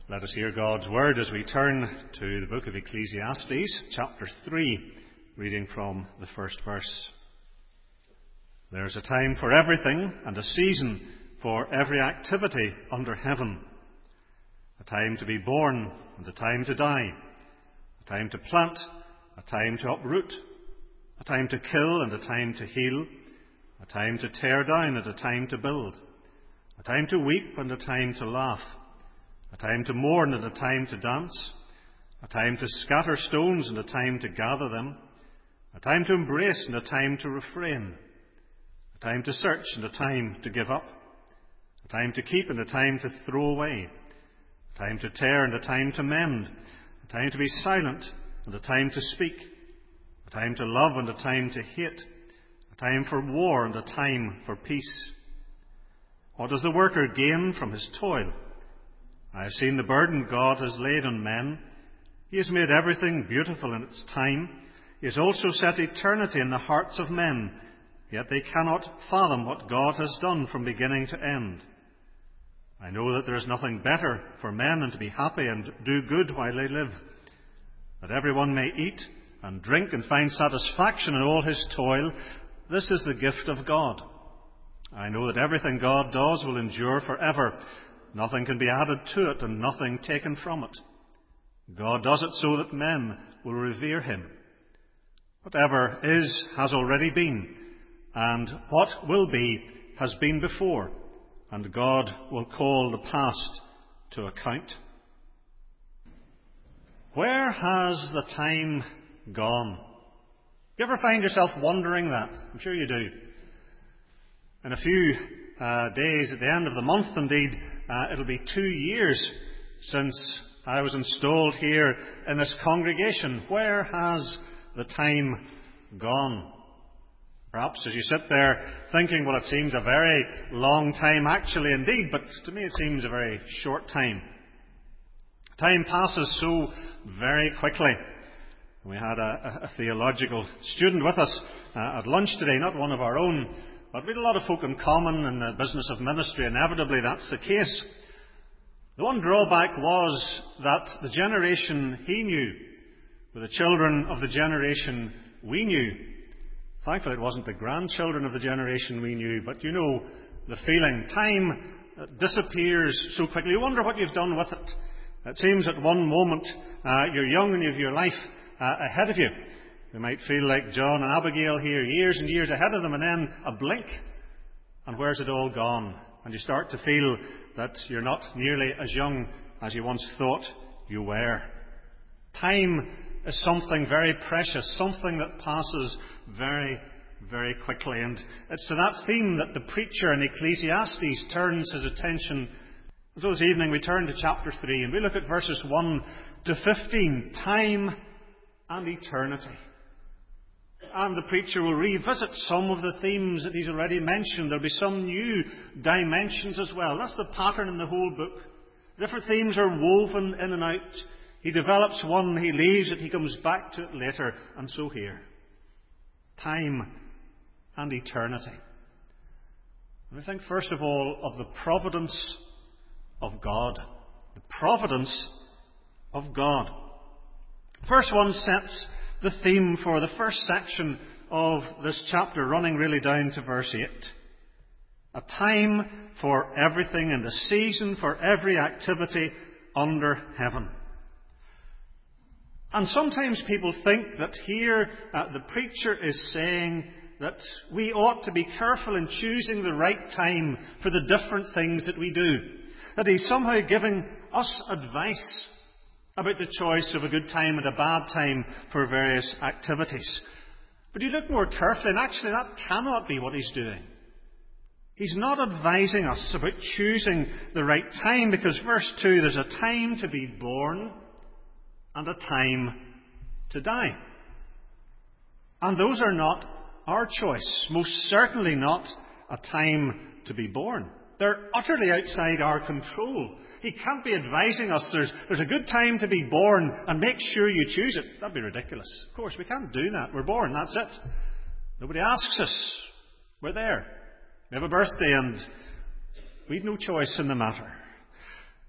Let us hear God's word as we turn to the book of Ecclesiastes, chapter 3, reading from the first verse. There is a time for everything and a season for every activity under heaven. A time to be born and a time to die. A time to plant, a time to uproot. A time to kill and a time to heal. A time to tear down and a time to build. A time to weep and a time to laugh. A time to mourn and a time to dance. A time to scatter stones and a time to gather them. A time to embrace and a time to refrain. A time to search and a time to give up. A time to keep and a time to throw away. A time to tear and a time to mend. A time to be silent and a time to speak. A time to love and a time to hate. A time for war and a time for peace. What does the worker gain from his toil? I have seen the burden God has laid on men. He has made everything beautiful in its time. He has also set eternity in the hearts of men, yet they cannot fathom what God has done from beginning to end. I know that there is nothing better for men than to be happy and do good while they live, that everyone may eat and drink and find satisfaction in all his toil. This is the gift of God. I know that everything God does will endure forever. Nothing can be added to it and nothing taken from it. God does it so that men will revere him. Whatever is has already been, and what will be has been before, and God will call the past to account. Where has the time gone? You ever find yourself wondering that? I'm sure you do. In a few days, at the end of the month indeed, it'll be 2 years since I was installed here in this congregation. Where has the time gone? Perhaps as you sit there thinking, well, it seems a very long time actually indeed, but to me it seems a very short time. Time passes so very quickly. We had a theological student with us at lunch today, not one of our own, but we had a lot of folk in common in the business of ministry. Inevitably that's the case. The one drawback was that the generation he knew were the children of the generation we knew. Thankfully it wasn't the grandchildren of the generation we knew, but you know the feeling. Time disappears so quickly. You wonder what you've done with it. It seems at one moment you're young and you have your life ahead of you. You might feel like John and Abigail here, years and years ahead of them, and then a blink, and where's it all gone? And you start to feel that you're not nearly as young as you once thought you were. Time is something very precious, something that passes very, very quickly. And it's to that theme that the preacher in Ecclesiastes turns his attention. So this evening we turn to chapter 3 and we look at verses 1 to 15, time and eternity. And the preacher will revisit some of the themes that he's already mentioned. There'll be some new dimensions as well. That's the pattern in the whole book. Different themes are woven in and out. He develops one, he leaves it, he comes back to it later. And so here. Time and eternity. And I think first of all of the providence of God. The providence of God. First one sets the theme for the first section of this chapter, running really down to verse 8. A time for everything and a season for every activity under heaven. And sometimes people think that here the preacher is saying that we ought to be careful in choosing the right time for the different things that we do. That he's somehow giving us advice about the choice of a good time and a bad time for various activities. But you look more carefully, and actually that cannot be what he's doing. He's not advising us about choosing the right time, because verse 2, there's a time to be born and a time to die. And those are not our choice. Most certainly not a time to be born. They're utterly outside our control. He can't be advising us there's a good time to be born and make sure you choose it. That'd be ridiculous. Of course, we can't do that. We're born, that's it. Nobody asks us. We're there. We have a birthday and we've no choice in the matter.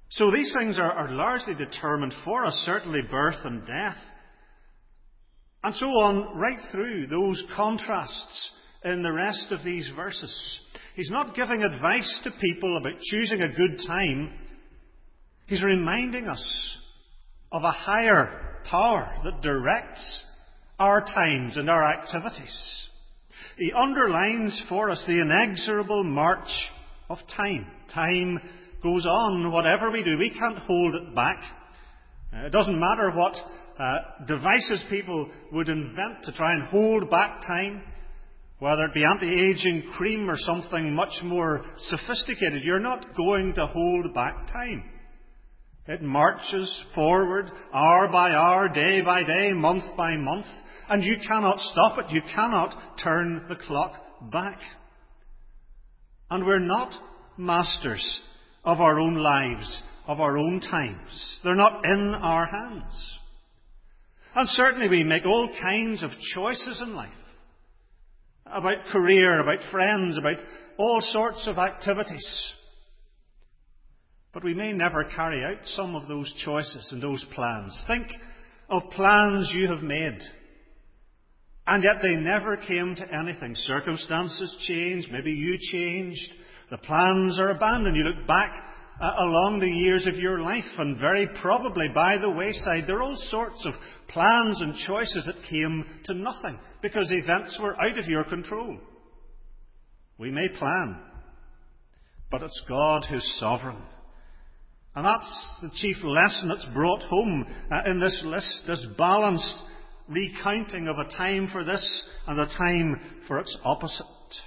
So these things are largely determined for us, certainly birth and death. And so on, right through those contrasts in the rest of these verses. He's not giving advice to people about choosing a good time. He's reminding us of a higher power that directs our times and our activities. He underlines for us the inexorable march of time. Time goes on, whatever we do. We can't hold it back. It doesn't matter what devices people would invent to try and hold back time, whether it be anti-aging cream or something much more sophisticated. You're not going to hold back time. It marches forward, hour by hour, day by day, month by month, and you cannot stop it. You cannot turn the clock back. And we're not masters of our own lives, of our own times. They're not in our hands. And certainly we make all kinds of choices in life. About career, about friends, about all sorts of activities. But we may never carry out some of those choices and those plans. Think of plans you have made, and yet they never came to anything. Circumstances changed, maybe you changed, the plans are abandoned. You look back along the years of your life, and very probably by the wayside there are all sorts of plans and choices that came to nothing, because events were out of your control. We may plan, but it's God who's sovereign. And that's the chief lesson that's brought home in this list, this balanced recounting of a time for this and a time for its opposite.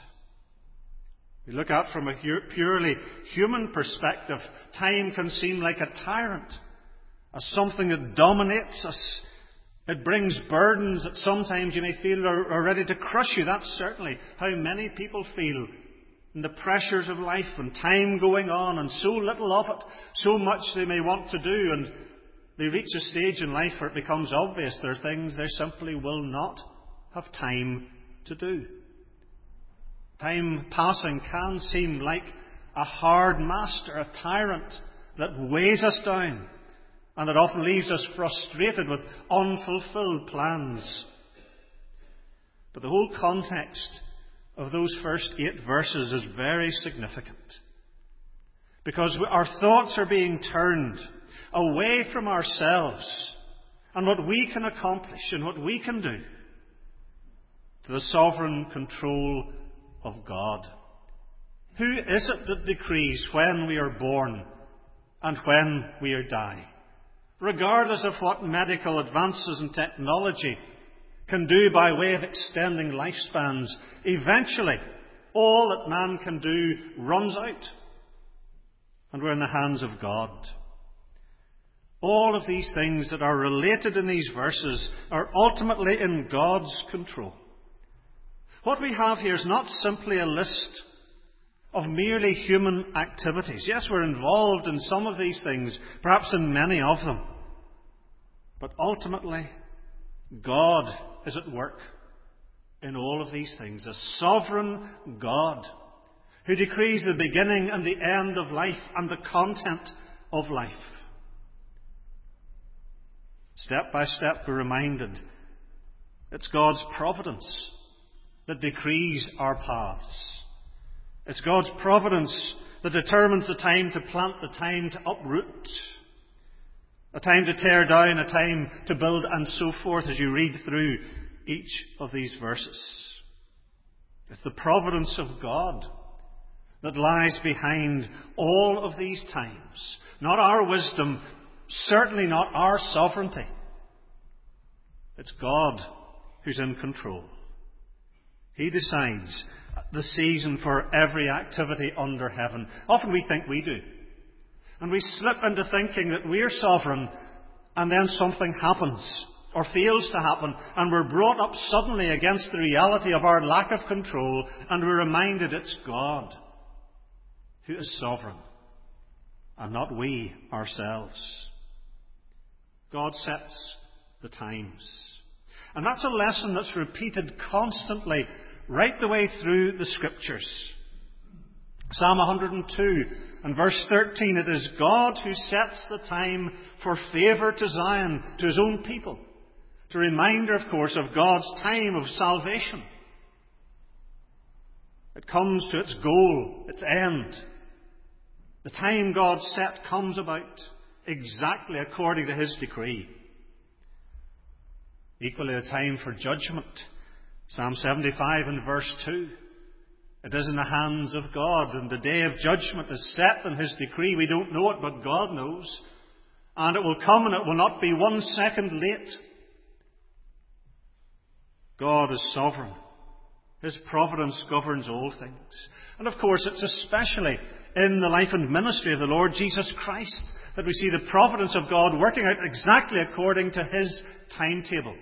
We look at from a purely human perspective, time can seem like a tyrant, as something that dominates us. It brings burdens that sometimes you may feel are ready to crush you. That's certainly how many people feel. And the pressures of life and time going on and so little of it, so much they may want to do, and they reach a stage in life where it becomes obvious there are things they simply will not have time to do. Time passing can seem like a hard master, a tyrant that weighs us down and that often leaves us frustrated with unfulfilled plans. But the whole context of those first 8 verses is very significant, because our thoughts are being turned away from ourselves and what we can accomplish and what we can do to the sovereign control of God. Who is it that decrees when we are born and when we die? Regardless of what medical advances and technology can do by way of extending lifespans, eventually all that man can do runs out, and we're in the hands of God. All of these things that are related in these verses are ultimately in God's control. What we have here is not simply a list of merely human activities. Yes, we're involved in some of these things, perhaps in many of them. But ultimately, God is at work in all of these things. A sovereign God who decrees the beginning and the end of life and the content of life. Step by step, we're reminded it's God's providence that decrees our paths. It's God's providence that determines the time to plant, the time to uproot, a time to tear down, a time to build, and so forth as you read through each of these verses. It's the providence of God that lies behind all of these times. Not our wisdom, certainly not our sovereignty. It's God who's in control. He decides the season for every activity under heaven. Often we think we do. And we slip into thinking that we're sovereign, and then something happens or fails to happen, and we're brought up suddenly against the reality of our lack of control, and we're reminded it's God who is sovereign and not we ourselves. God sets the times. And that's a lesson that's repeated constantly right the way through the Scriptures. Psalm 102 and verse 13, it is God who sets the time for favour to Zion, to his own people. It's a reminder, of course, of God's time of salvation. It comes to its goal, its end. The time God set comes about exactly according to his decree. Equally, a time for judgment. Psalm 75 and verse 2. It is in the hands of God, and the day of judgment is set in his decree. We don't know it, but God knows. And it will come, and it will not be 1 second late. God is sovereign. His providence governs all things. And of course, it's especially in the life and ministry of the Lord Jesus Christ that we see the providence of God working out exactly according to his timetable.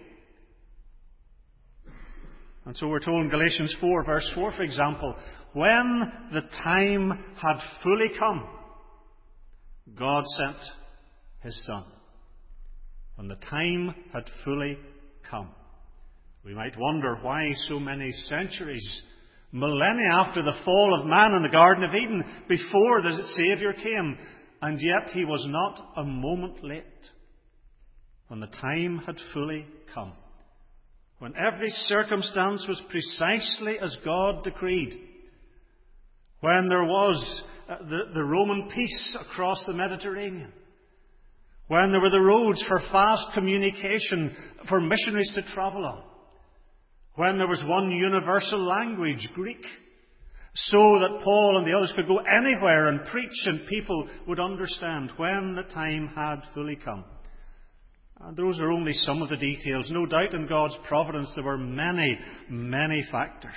And so we're told in Galatians 4, verse 4, for example, when the time had fully come, God sent his Son. When the time had fully come. We might wonder why so many centuries, millennia after the fall of man in the Garden of Eden, before the Saviour came, and yet he was not a moment late. When the time had fully come. When every circumstance was precisely as God decreed. When there was the Roman peace across the Mediterranean. When there were the roads for fast communication for missionaries to travel on. When there was one universal language, Greek, so that Paul and the others could go anywhere and preach and people would understand when the time had fully come. And those are only some of the details. No doubt in God's providence there were many, many factors.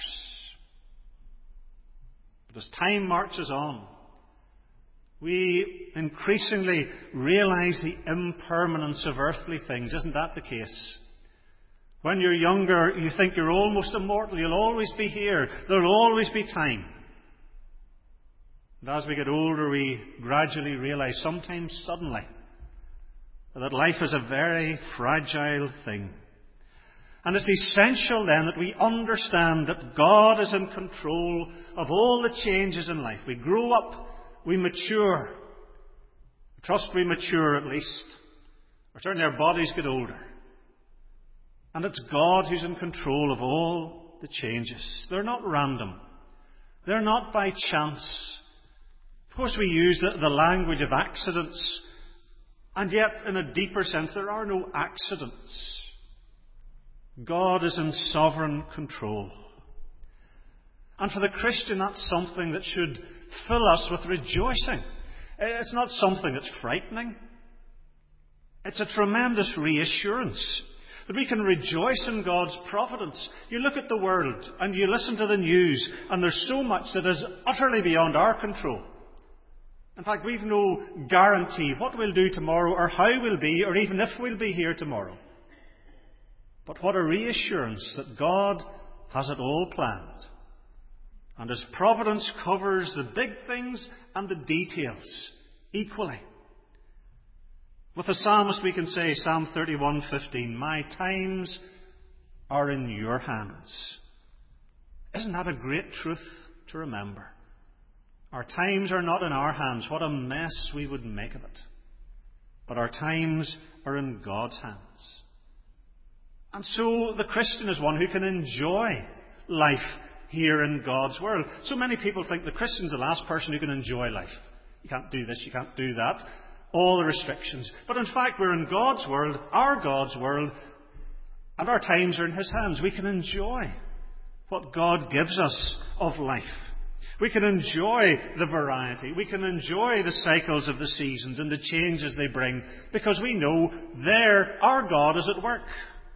But as time marches on, we increasingly realize the impermanence of earthly things. Isn't that the case? When you're younger, you think you're almost immortal. You'll always be here. There'll always be time. And as we get older, we gradually realize, sometimes suddenly, that life is a very fragile thing. And it's essential then that we understand that God is in control of all the changes in life. We grow up, we mature. Trust we mature at least. Or certainly our bodies get older. And it's God who's in control of all the changes. They're not random. They're not by chance. Of course we use the language of accidents. And yet, in a deeper sense, there are no accidents. God is in sovereign control. And for the Christian, that's something that should fill us with rejoicing. It's not something that's frightening. It's a tremendous reassurance that we can rejoice in God's providence. You look at the world and you listen to the news, and there's so much that is utterly beyond our control. In fact, we've no guarantee what we'll do tomorrow or how we'll be, or even if we'll be here tomorrow. But what a reassurance that God has it all planned. And His providence covers the big things and the details equally. With the psalmist we can say, Psalm 31:15, "My times are in your hands." Isn't that a great truth to remember? Our times are not in our hands. What a mess we would make of it. But our times are in God's hands. And so the Christian is one who can enjoy life here in God's world. So many people think the Christian's the last person who can enjoy life. You can't do this, you can't do that. All the restrictions. But in fact, we're in God's world, our God's world, and our times are in His hands. We can enjoy what God gives us of life. We can enjoy the variety. We can enjoy the cycles of the seasons and the changes they bring, because we know there our God is at work.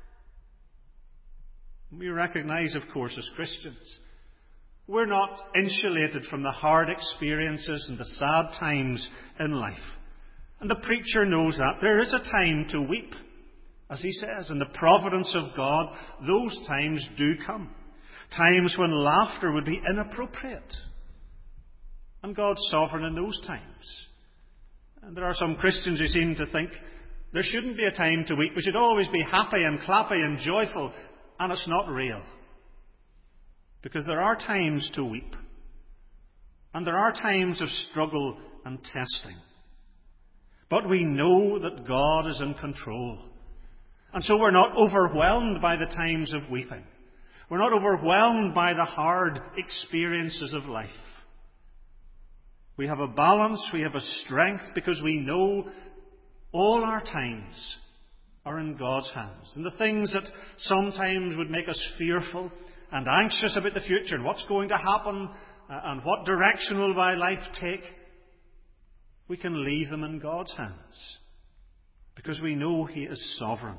We recognize, of course, as Christians, we're not insulated from the hard experiences and the sad times in life. And the preacher knows that. There is a time to weep, as he says, in the providence of God. Those times do come. Times when laughter would be inappropriate. And God's sovereign in those times. And there are some Christians who seem to think there shouldn't be a time to weep. We should always be happy and clappy and joyful. And it's not real. Because there are times to weep. And there are times of struggle and testing. But we know that God is in control. And so we're not overwhelmed by the times of weeping. We're not overwhelmed by the hard experiences of life. We have a balance, we have a strength, because we know all our times are in God's hands. And the things that sometimes would make us fearful and anxious about the future and what's going to happen and what direction will my life take, we can leave them in God's hands because we know He is sovereign.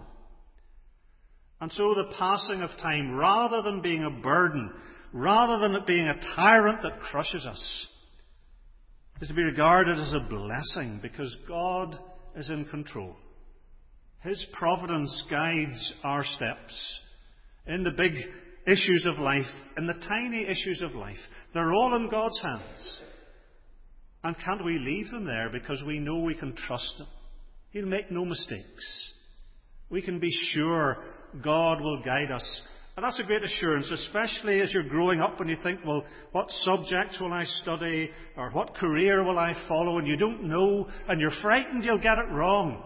And so the passing of time, rather than being a burden, rather than it being a tyrant that crushes us, is to be regarded as a blessing because God is in control. His providence guides our steps in the big issues of life, in the tiny issues of life. They're all in God's hands. And can't we leave them there because we know we can trust Him? He'll make no mistakes. We can be sure God will guide us. And that's a great assurance, especially as you're growing up and you think, well, what subjects will I study? Or what career will I follow? And you don't know, and you're frightened you'll get it wrong.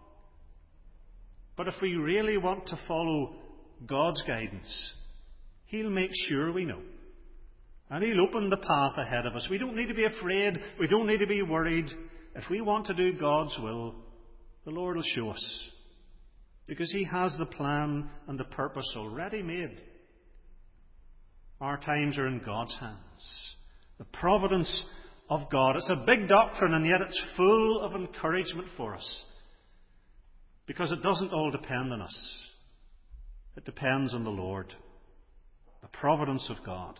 But if we really want to follow God's guidance, He'll make sure we know. And He'll open the path ahead of us. We don't need to be afraid. We don't need to be worried. If we want to do God's will, the Lord will show us. Because He has the plan and the purpose already made. Our times are in God's hands. The providence of God. It's a big doctrine, and yet it's full of encouragement for us. Because it doesn't all depend on us. It depends on the Lord. The providence of God.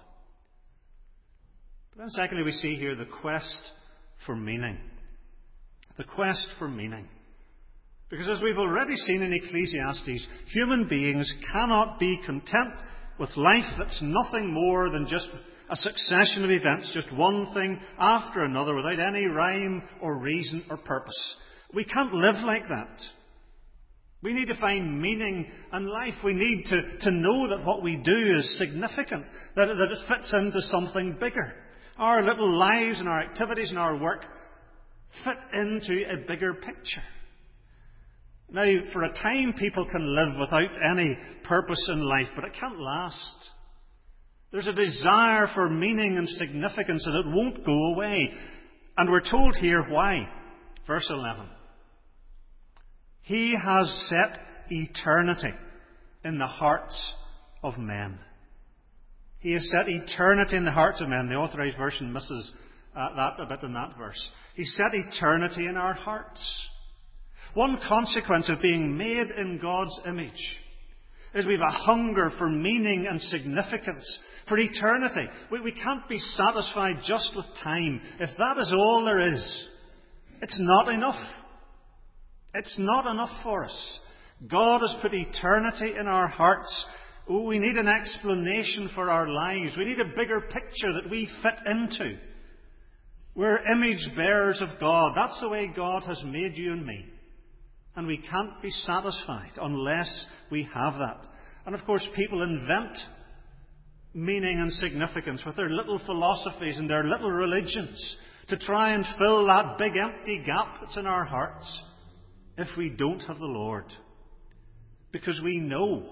But then secondly, we see here the quest for meaning. The quest for meaning. Because as we've already seen in Ecclesiastes, human beings cannot be content with life that's nothing more than just a succession of events, just one thing after another, without any rhyme or reason or purpose. We can't live like that. We need to find meaning in life. We need to know that what we do is significant, that it fits into something bigger. Our little lives and our activities and our work fit into a bigger picture. Now, for a time, people can live without any purpose in life, but it can't last. There's a desire for meaning and significance, and it won't go away. And we're told here why. Verse 11. He has set eternity in the hearts of men. He has set eternity in the hearts of men. The Authorized Version misses that a bit in that verse. He set eternity in our hearts. One consequence of being made in God's image is we have a hunger for meaning and significance, for eternity. We can't be satisfied just with time. If that is all there is, it's not enough. It's not enough for us. God has put eternity in our hearts. Oh, we need an explanation for our lives. We need a bigger picture that we fit into. We're image bearers of God. That's the way God has made you and me. And we can't be satisfied unless we have that. And of course, people invent meaning and significance with their little philosophies and their little religions to try and fill that big empty gap that's in our hearts if we don't have the Lord. Because we know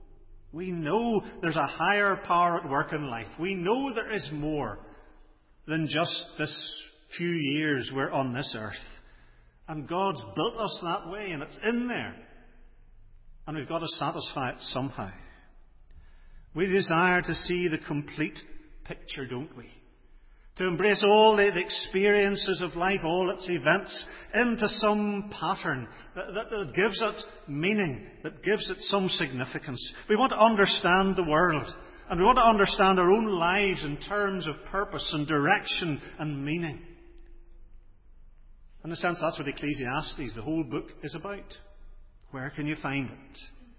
there's a higher power at work in life. We know there is more than just this few years we're on this earth. And God's built us that way, and it's in there. And we've got to satisfy it somehow. We desire to see the complete picture, don't we? To embrace all the experiences of life, all its events, into some pattern that gives it meaning, that gives it some significance. We want to understand the world, and we want to understand our own lives in terms of purpose and direction and meaning. In a sense, that's what Ecclesiastes, the whole book, is about. Where can you find it?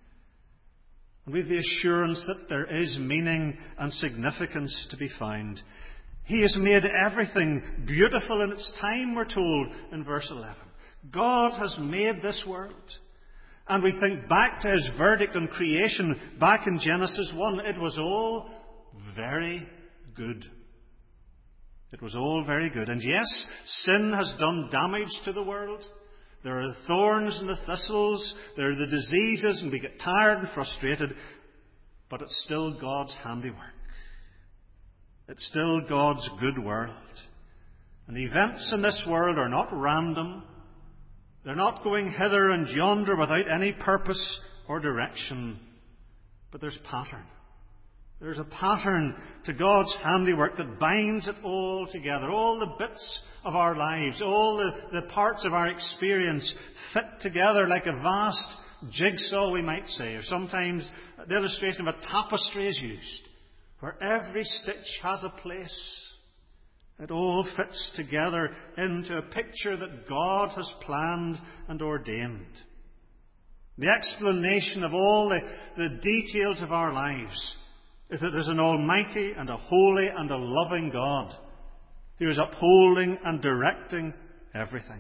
And we have the assurance that there is meaning and significance to be found. He has made everything beautiful in its time, we're told in verse 11. God has made this world. And we think back to His verdict on creation back in Genesis 1. It was all very good. It was all very good. And yes, sin has done damage to the world. There are the thorns and the thistles. There are the diseases, and we get tired and frustrated. But it's still God's handiwork. It's still God's good world. And the events in this world are not random. They're not going hither and yonder without any purpose or direction. But there's pattern. There's a pattern to God's handiwork that binds it all together. All the bits of our lives, all the parts of our experience fit together like a vast jigsaw, we might say. Or sometimes the illustration of a tapestry is used, where every stitch has a place. It all fits together into a picture that God has planned and ordained. The explanation of all the details of our lives is that there's an almighty and a holy and a loving God who is upholding and directing everything.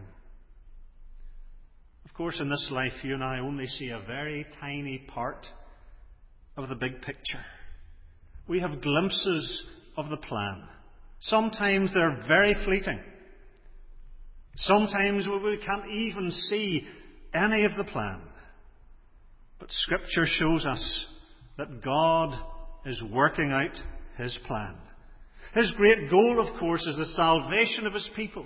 Of course, in this life, you and I only see a very tiny part of the big picture. We have glimpses of the plan. Sometimes they're very fleeting. Sometimes we can't even see any of the plan. But Scripture shows us that God is working out His plan. His great goal, of course, is the salvation of His people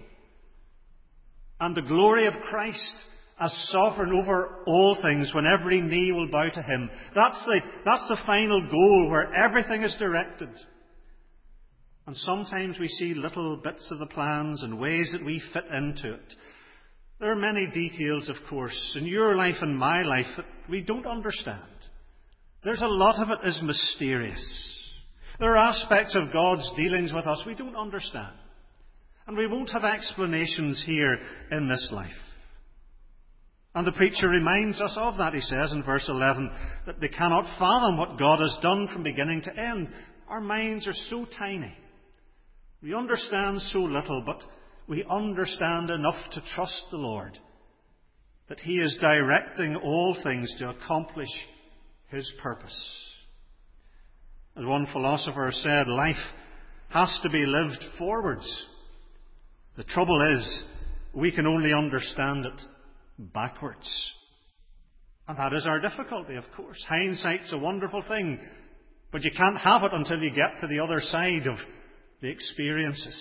and the glory of Christ as sovereign over all things, when every knee will bow to Him. That's the final goal, where everything is directed. And sometimes we see little bits of the plans and ways that we fit into it. There are many details, of course, in your life and my life that we don't understand. There's a lot of it is mysterious. There are aspects of God's dealings with us we don't understand. And we won't have explanations here in this life. And the preacher reminds us of that. He says in verse 11 that they cannot fathom what God has done from beginning to end. Our minds are so tiny. We understand so little, but we understand enough to trust the Lord, that He is directing all things to accomplish His purpose. As one philosopher said, life has to be lived forwards. The trouble is, we can only understand it backwards. And that is our difficulty, of course. Hindsight's a wonderful thing, but you can't have it until you get to the other side of the experiences.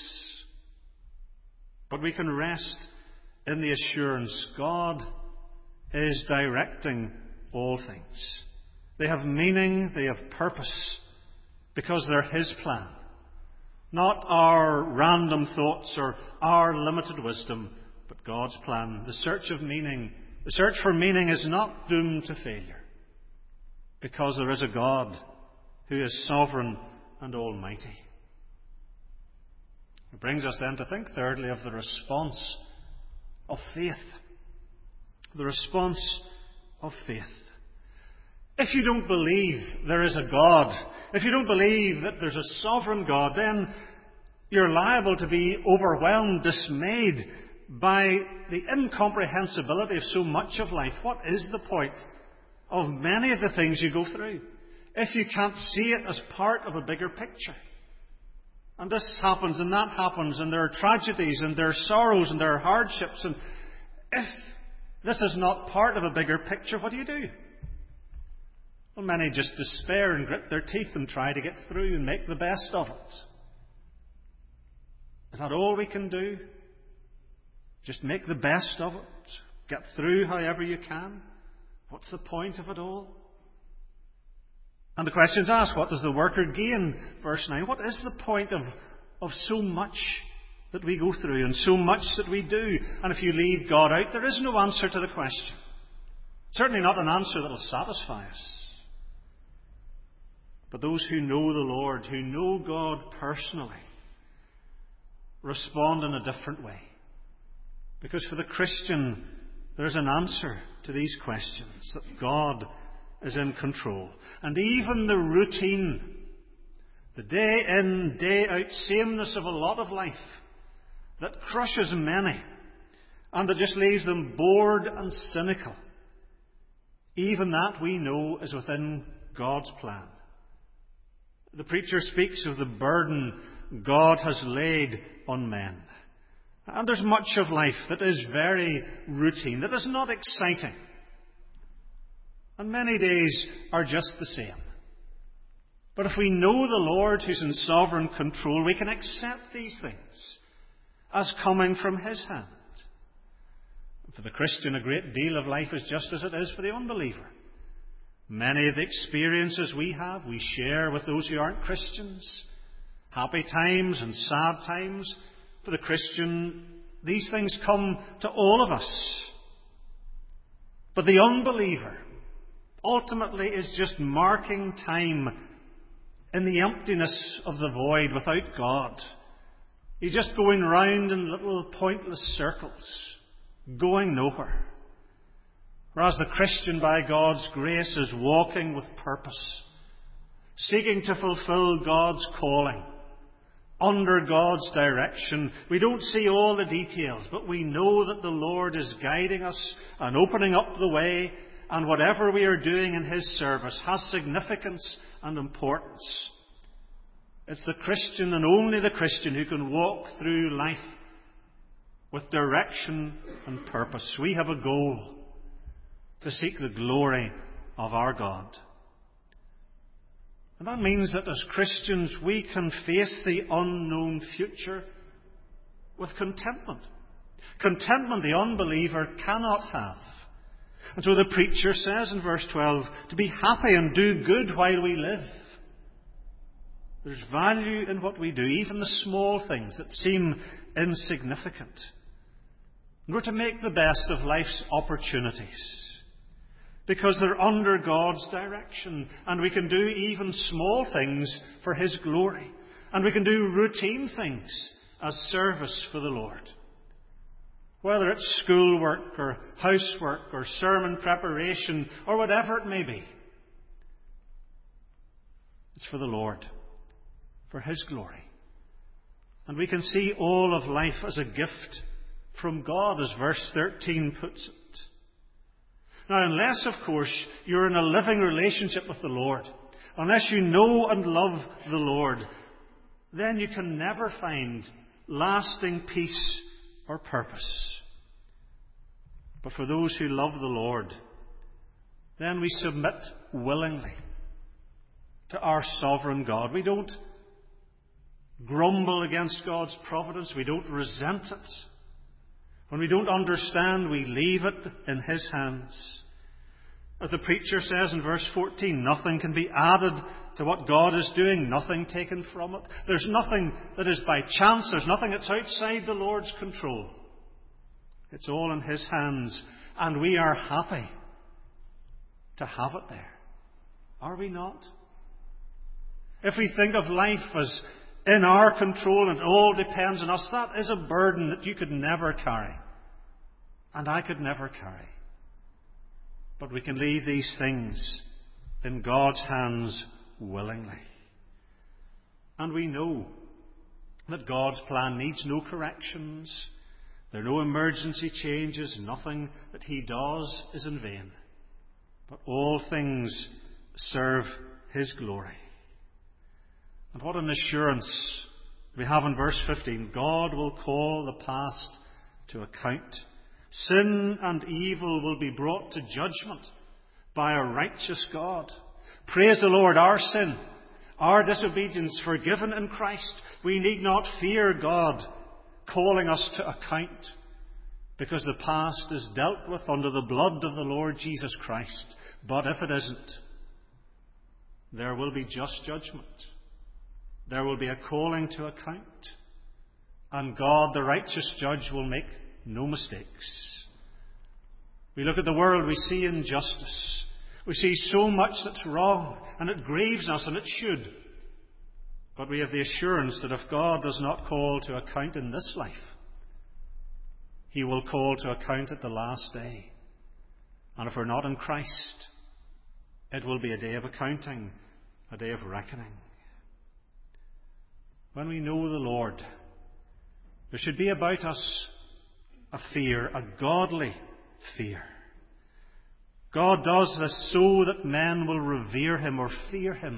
But we can rest in the assurance God is directing all things. They have meaning, they have purpose, because they're His plan. Not our random thoughts or our limited wisdom, but God's plan. The search for meaning is not doomed to failure, because there is a God who is sovereign and almighty. It brings us then to think, thirdly, of the response of faith. The response of faith. If you don't believe there is a God, if you don't believe that there's a sovereign God, then you're liable to be overwhelmed, dismayed by the incomprehensibility of so much of life. What is the point of many of the things you go through if you can't see it as part of a bigger picture? And this happens and that happens, and there are tragedies and there are sorrows and there are hardships. And if this is not part of a bigger picture, what do? Well, many just despair and grit their teeth and try to get through and make the best of it. Is that all we can do? Just make the best of it? Get through however you can? What's the point of it all? And the question is asked, what does the worker gain? Verse 9, what is the point of so much that we go through and so much that we do? And if you leave God out, there is no answer to the question. Certainly not an answer that will satisfy us. But those who know the Lord, who know God personally, respond in a different way. Because for the Christian, there's an answer to these questions, that God is in control. And even the routine, the day in, day out sameness of a lot of life that crushes many and that just leaves them bored and cynical, even that we know is within God's plan. The preacher speaks of the burden God has laid on men. And there's much of life that is very routine, that is not exciting. And many days are just the same. But if we know the Lord who's in sovereign control, we can accept these things as coming from His hand. For the Christian, a great deal of life is just as it is for the unbeliever. Many of the experiences we have, we share with those who aren't Christians. Happy times and sad times. For the Christian, these things come to all of us. But the unbeliever ultimately is just marking time in the emptiness of the void without God. He's just going round in little pointless circles, going nowhere. Whereas the Christian, by God's grace, is walking with purpose, seeking to fulfill God's calling, under God's direction. We don't see all the details, but we know that the Lord is guiding us and opening up the way, and whatever we are doing in His service has significance and importance. It's the Christian, and only the Christian, who can walk through life with direction and purpose. We have a goal: to seek the glory of our God. And that means that as Christians we can face the unknown future with contentment. Contentment the unbeliever cannot have. And so the preacher says in verse 12, to be happy and do good while we live. There's value in what we do, even the small things that seem insignificant. And we're to make the best of life's opportunities, because they're under God's direction, and we can do even small things for His glory, and we can do routine things as service for the Lord. Whether it's schoolwork or housework or sermon preparation or whatever it may be, it's for the Lord, for His glory. And we can see all of life as a gift from God, as verse 13 puts it. Now, unless, of course, you're in a living relationship with the Lord, unless you know and love the Lord, then you can never find lasting peace or purpose. But for those who love the Lord, then we submit willingly to our sovereign God. We don't grumble against God's providence. We don't resent it. When we don't understand, we leave it in His hands. As the preacher says in verse 14, nothing can be added to what God is doing, nothing taken from it. There's nothing that is by chance. There's nothing that's outside the Lord's control. It's all in His hands, and we are happy to have it there. Are we not? If we think of life as in our control and it all depends on us, that is a burden that you could never carry, and I could never carry. But we can leave these things in God's hands willingly. And we know that God's plan needs no corrections. There are no emergency changes. Nothing that He does is in vain. But all things serve His glory. And what an assurance we have in verse 15. God will call the past to account. Sin and evil will be brought to judgment by a righteous God. Praise the Lord, our sin, our disobedience forgiven in Christ. We need not fear God calling us to account, because the past is dealt with under the blood of the Lord Jesus Christ. But if it isn't, there will be just judgment. There will be a calling to account. And God, the righteous judge, will make no mistakes. We look at the world, we see injustice. We see so much that's wrong, and it grieves us, and it should. But we have the assurance that if God does not call to account in this life, He will call to account at the last day. And if we're not in Christ, it will be a day of accounting, a day of reckoning. When we know the Lord, there should be about us a fear, a godly fear. God does this so that men will revere Him or fear Him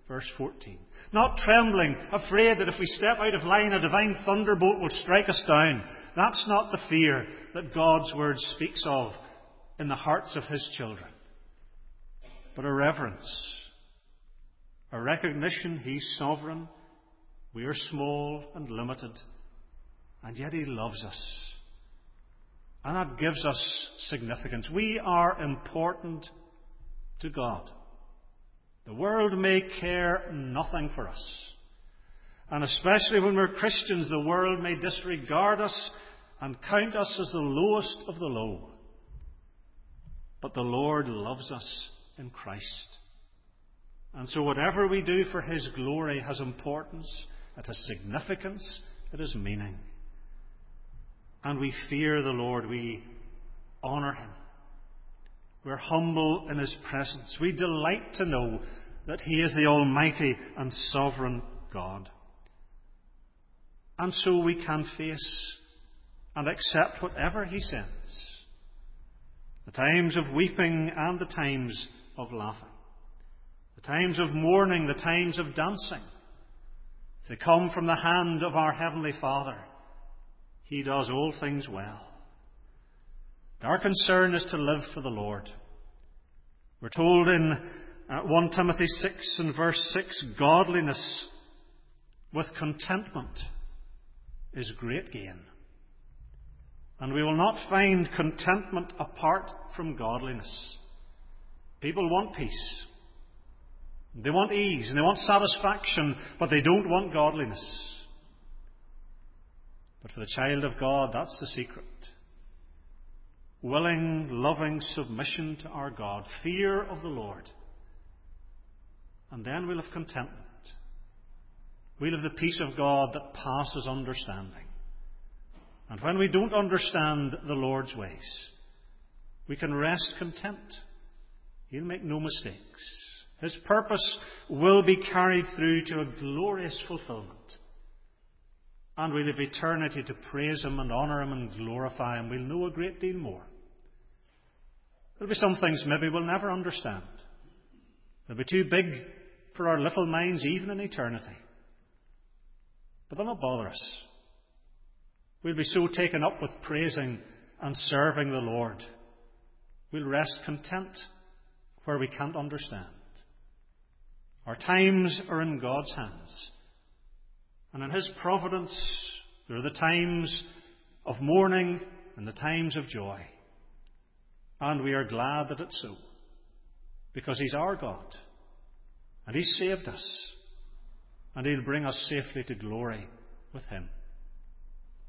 Verse 14. Not trembling, afraid that if we step out of line a divine thunderbolt will strike us down. That's not the fear that God's Word speaks of in the hearts of His children. But a reverence, a recognition He's sovereign, we are small and limited, and yet He loves us. And that gives us significance. We are important to God. The world may care nothing for us. And especially when we're Christians, the world may disregard us and count us as the lowest of the low. But the Lord loves us in Christ. And so whatever we do for His glory has importance, it has significance, it has meaning. And we fear the Lord, we honour Him. We're humble in His presence. We delight to know that He is the Almighty and Sovereign God. And so we can face and accept whatever He sends. The times of weeping and the times of laughing. The times of mourning, the times of dancing. They come from the hand of our Heavenly Father. He does all things well. Our concern is to live for the Lord. We're told in 1 Timothy 6 and verse 6, godliness with contentment is great gain. And we will not find contentment apart from godliness. People want peace. They want ease and they want satisfaction, but they don't want godliness. But for the child of God, that's the secret. Willing, loving submission to our God, fear of the Lord. And then we'll have contentment. We'll have the peace of God that passes understanding. And when we don't understand the Lord's ways, we can rest content. He'll make no mistakes. His purpose will be carried through to a glorious fulfillment. And we'll have eternity to praise Him and honour Him and glorify Him. We'll know a great deal more. There'll be some things maybe we'll never understand. They'll be too big for our little minds, even in eternity. But they'll not bother us. We'll be so taken up with praising and serving the Lord. We'll rest content where we can't understand. Our times are in God's hands. And in His providence, there are the times of mourning and the times of joy. And we are glad that it's so. Because He's our God. And He's saved us. And He'll bring us safely to glory with Him.